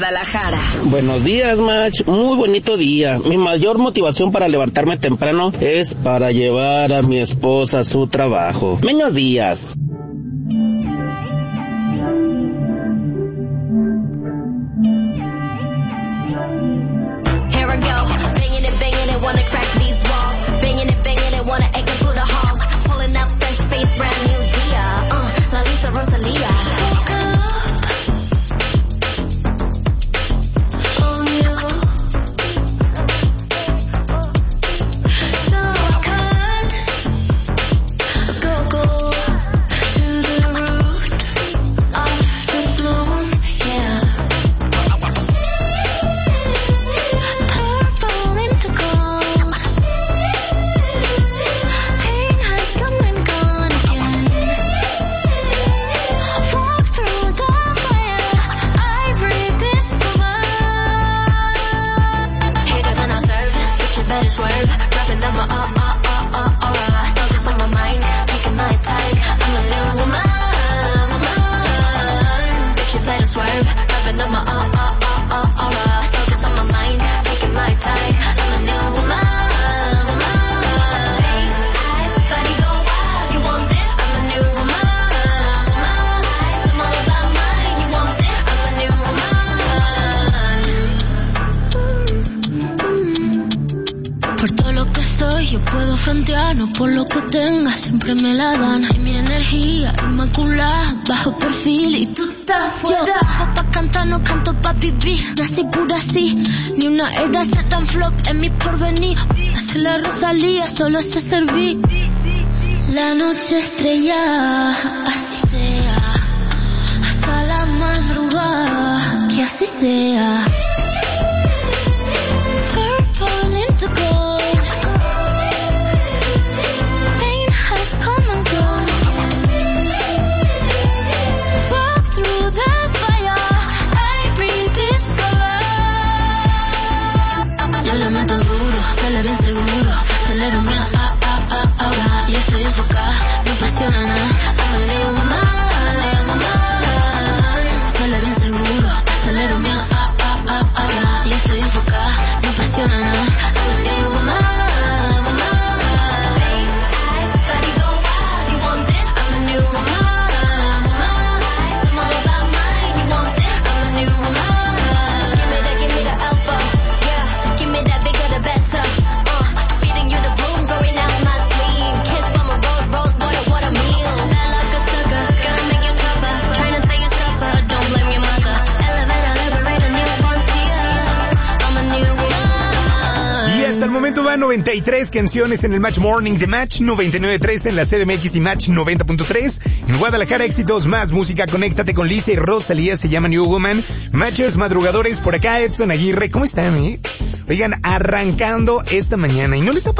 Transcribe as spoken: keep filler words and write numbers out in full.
Guadalajara. Buenos días, Mach. Muy bonito día. Mi mayor motivación para levantarme temprano es para llevar a mi esposa a su trabajo. Buenos días. Por lo que tenga, siempre me la dan. Y mi energía inmaculada, bajo perfil y tú estás fuera. Yo bajo pa' cantar, no canto pa' vivir. Nací pura así, ni una era ser tan flop en mi porvenir. Hace la Rosalía, solo sé servir. La noche estrella, así sea. Hasta la madrugada, que así sea. Purple into gold. Bien seguro, acelero mi ah, ah, ah, ahora. Y estoy enfocada, no cuestiono nada. I'm a new woman, woman. Sale bien seguro, acelero mi ah, ah, ah, ahora. Y estoy enfocada, no cuestiono nada. I'm a new woman, woman. Face, eyes, body go wild. You want this? I'm a new woman, woman. I'm all about mine. You want this? I'm a new woman. Give me that, give me the alpha. Yeah, give me that bigger, the better. Hasta el momento van noventa y tres canciones en el Match Morning de Match, noventa y nueve punto tres en la C D M X y Match noventa punto tres. En Guadalajara, éxitos más música. Conéctate con Lisa y Rosalía, se llama New Woman. Matchers madrugadores por acá, Edson Aguirre. ¿Cómo están, eh? Oigan, arrancando esta mañana. ¿Y no les ha